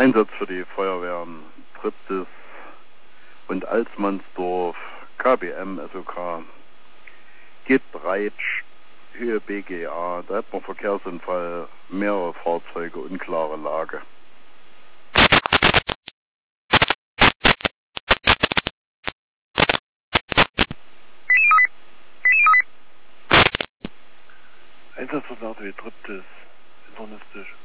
Einsatz für die Feuerwehren Triptis und Alsmannsdorf, KBM, SOK, geht Breitsch, Höhe BGA. Da hat man Verkehrsunfall, mehrere Fahrzeuge, unklare Lage. Einsatzverlauf wie Triptis, internistisch.